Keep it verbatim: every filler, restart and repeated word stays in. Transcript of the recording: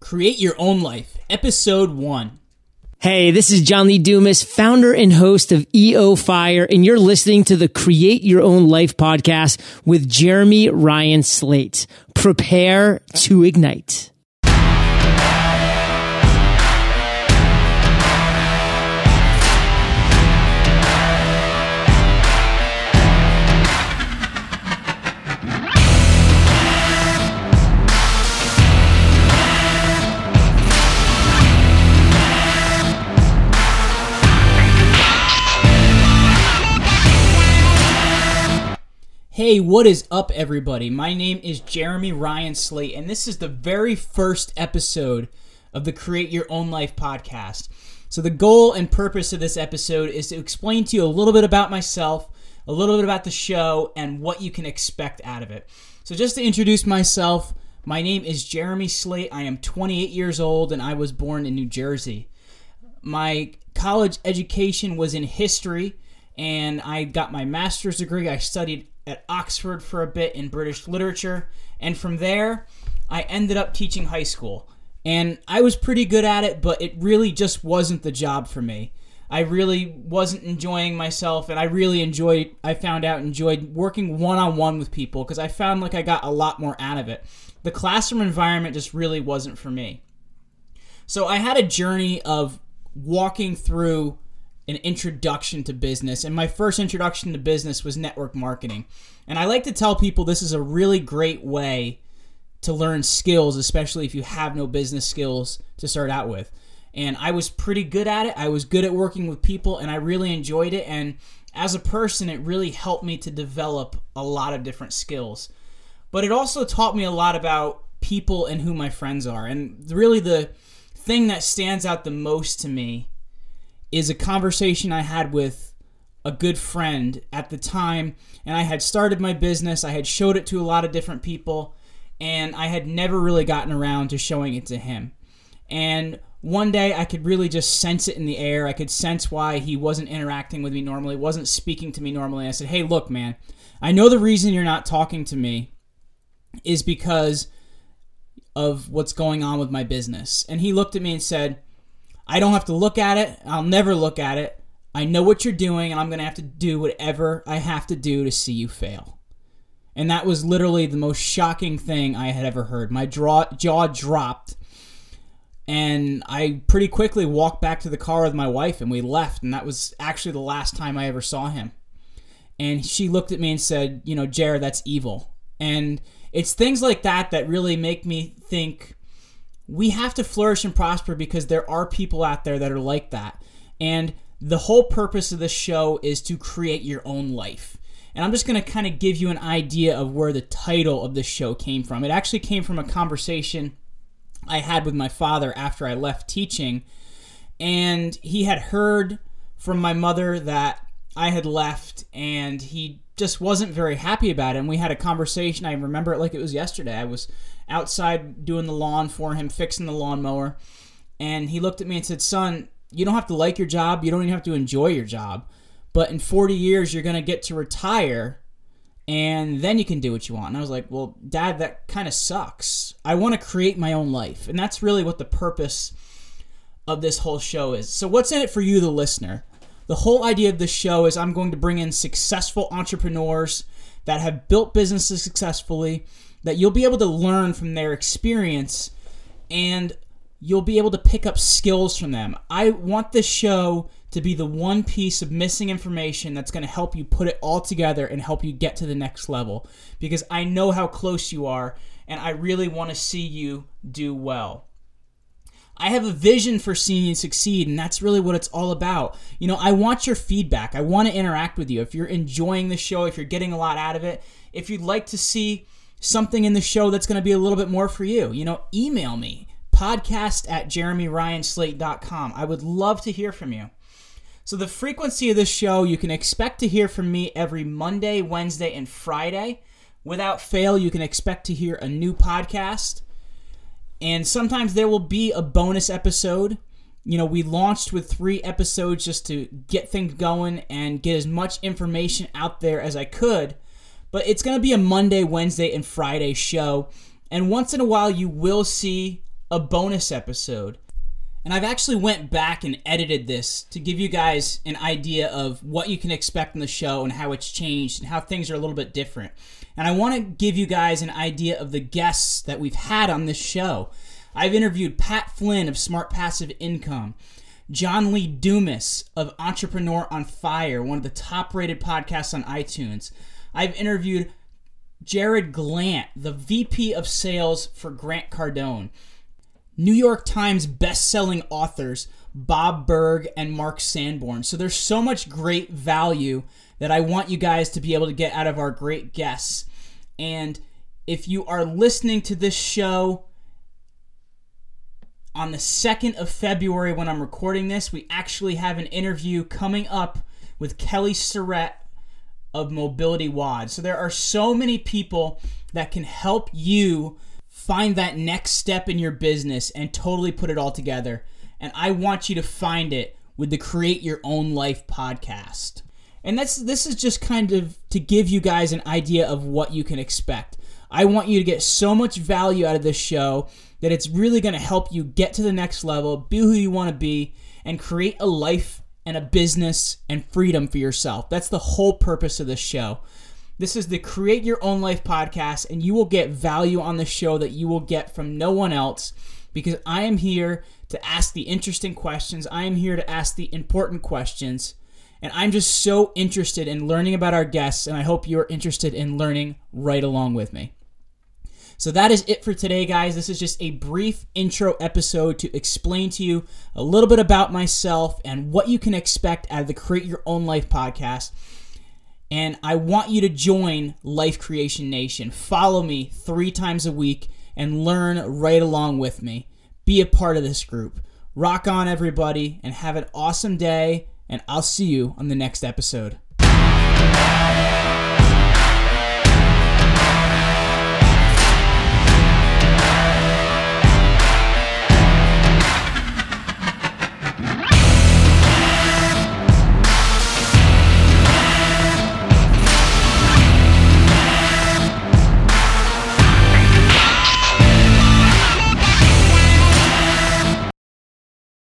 Create Your Own Life, Episode one. Hey, this is John Lee Dumas, founder and host of E O Fire, and you're listening to the Create Your Own Life podcast with Jeremy Ryan Slate. Prepare to ignite. Hey, what is up, everybody? My name is Jeremy Ryan Slate, and this is the very first episode of the Create Your Own Life podcast. So the goal and purpose of this episode is to explain to you a little bit about myself, a little bit about the show, and what you can expect out of it. So just to introduce myself, my name is Jeremy Slate. I am twenty-eight years old, and I was born in New Jersey. My college education was in history, and I got my master's degree. I studied at Oxford for a bit in British literature, and from there I ended up teaching high school, and I was pretty good at it, but it really just wasn't the job for me. I really wasn't enjoying myself, and I really enjoyed, I found out, enjoyed working one-on-one with people because I found like I got a lot more out of it. The classroom environment just really wasn't for me. So I had a journey of walking through an introduction to business, and my first introduction to business was network marketing. And I like to tell people this is a really great way to learn skills, especially if you have no business skills to start out with. And I was pretty good at it. I was good at working with people, and I really enjoyed it. And as a person, it really helped me to develop a lot of different skills. But it also taught me a lot about people and who my friends are. And really the thing that stands out the most to me is a conversation I had with a good friend at the time, and I had started my business. I had showed it to a lot of different people, and I had never really gotten around to showing it to him. And one day I could really just sense it in the air. I could sense why he wasn't interacting with me normally, wasn't speaking to me normally. I said, hey, look, man, I know the reason you're not talking to me is because of what's going on with my business. And he looked at me and said, I don't have to look at it. I'll never look at it. I know what you're doing, and I'm going to have to do whatever I have to do to see you fail. And that was literally the most shocking thing I had ever heard. My jaw, jaw dropped, and I pretty quickly walked back to the car with my wife, and we left. And that was actually the last time I ever saw him. And she looked at me and said, you know, Jared, that's evil. And it's things like that that really make me think, we have to flourish and prosper because there are people out there that are like that. And the whole purpose of this show is to create your own life. And I'm just going to kind of give you an idea of where the title of this show came from. It actually came from a conversation I had with my father after I left teaching. And he had heard from my mother that I had left, and he just wasn't very happy about it. And we had a conversation. I remember it like it was yesterday. I was outside doing the lawn for him, fixing the lawnmower, and he looked at me and said, son, you don't have to like your job, you don't even have to enjoy your job, but in forty years you're going to get to retire, and then you can do what you want. And I was like, well, Dad, that kind of sucks. I want to create my own life, and that's really what the purpose of this whole show is. So what's in it for you, the listener? The whole idea of this show is I'm going to bring in successful entrepreneurs that have built businesses successfully, that you'll be able to learn from their experience, and you'll be able to pick up skills from them. I want this show to be the one piece of missing information that's going to help you put it all together and help you get to the next level, because I know how close you are, and I really want to see you do well. I have a vision for seeing you succeed, and that's really what it's all about. You know, I want your feedback. I want to interact with you. If you're enjoying the show, if you're getting a lot out of it, if you'd like to see something in the show that's going to be a little bit more for you, you know, email me, podcast at jeremy ryan slate dot com. I would love to hear from you. So the frequency of this show, you can expect to hear from me every Monday, Wednesday, and Friday. Without fail, you can expect to hear a new podcast. And sometimes there will be a bonus episode. You know, we launched with three episodes just to get things going and get as much information out there as I could. But it's going to be a Monday, Wednesday, and Friday show. And once in a while, you will see a bonus episode. And I've actually went back and edited this to give you guys an idea of what you can expect in the show and how it's changed and how things are a little bit different. And I want to give you guys an idea of the guests that we've had on this show. I've interviewed Pat Flynn of Smart Passive Income, John Lee Dumas of Entrepreneur on Fire, one of the top-rated podcasts on iTunes. I've interviewed Jared Glant, the V P of Sales for Grant Cardone. New York Times best-selling authors Bob Berg and Mark Sanborn. So there's so much great value that I want you guys to be able to get out of our great guests. And if you are listening to this show on the second of February when I'm recording this, we actually have an interview coming up with Kelly Surratt of Mobility WOD. So there are so many people that can help you find that next step in your business and totally put it all together. And I want you to find it with the Create Your Own Life podcast. And that's this is just kind of to give you guys an idea of what you can expect. I want you to get so much value out of this show that it's really going to help you get to the next level, be who you want to be, and create a life and a business and freedom for yourself. That's the whole purpose of this show. This is the Create Your Own Life podcast, and you will get value on the show that you will get from no one else, because I am here to ask the interesting questions. I am here to ask the important questions, and I'm just so interested in learning about our guests, and I hope you're interested in learning right along with me. So that is it for today, guys. This is just a brief intro episode to explain to you a little bit about myself and what you can expect out of the Create Your Own Life podcast. And I want you to join Life Creation Nation. Follow me three times a week and learn right along with me. Be a part of this group. Rock on, everybody, and have an awesome day, and I'll see you on the next episode.